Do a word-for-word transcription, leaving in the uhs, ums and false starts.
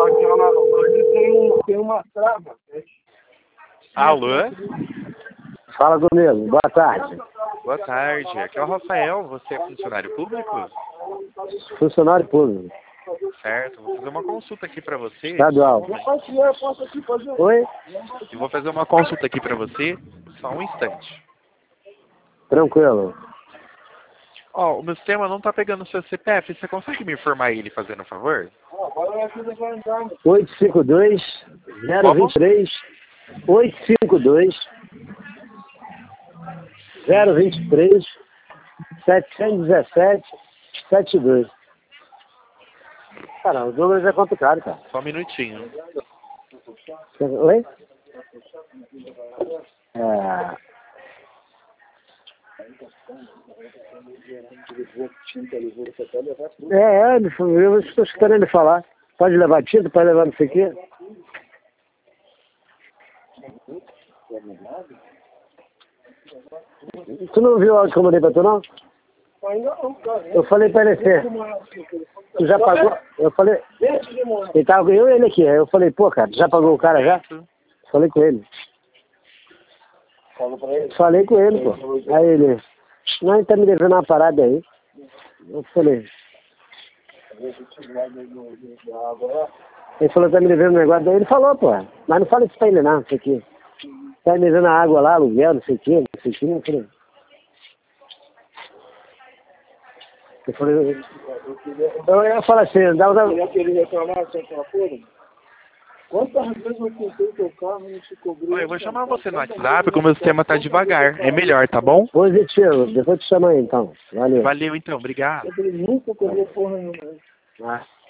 aquela, ali tem, um, tem uma trava. Alô? Fala comigo, boa tarde. Boa tarde. Aqui é o Rafael. Você é funcionário público? Funcionário público. Certo. Vou fazer uma consulta aqui pra você. Estadual. Oi? Eu vou fazer uma consulta aqui pra você. Só um instante. Tranquilo. Ó, o meu sistema não tá pegando o seu C P F. Você consegue me informar ele, fazendo um favor? oito cinco dois, zero dois três, oito cinco dois, zero dois três, sete um sete, sete dois. Cara, o número é complicado, cara. Só um minutinho. Oi? É... É, é, eu estou escutando ele falar. Pode levar tinta, pode levar não sei o quê. Tu não viu o áudio que eu mandei pra tu, não? Eu falei pra ele assim, tu já pagou? Eu falei, ele tava eu e ele aqui. Aí eu falei, pô, cara, tu já pagou o cara já? Falei com ele. Falei com ele, pô. Aí ele, não, ele tá me devendo uma parada aí. Eu falei. Ele falou que tá me devendo um negócio, daí ele falou, pô. Mas não fala isso pra ele não, não sei o quê. Tá me devendo a água lá, aluguel, não sei o quê, não sei o quê. Eu falei. Eu falei. Eu ia falar assim, dá uma. Quantas vezes eu tentei teu carro e não te cobrou? Oi, eu vou chamar você no WhatsApp, porque o meu sistema tá devagar. É melhor, tá bom? Positivo, depois eu te chamo aí então. Valeu. Valeu então, obrigado. Eu nunca cobrou porra nenhuma. Ah.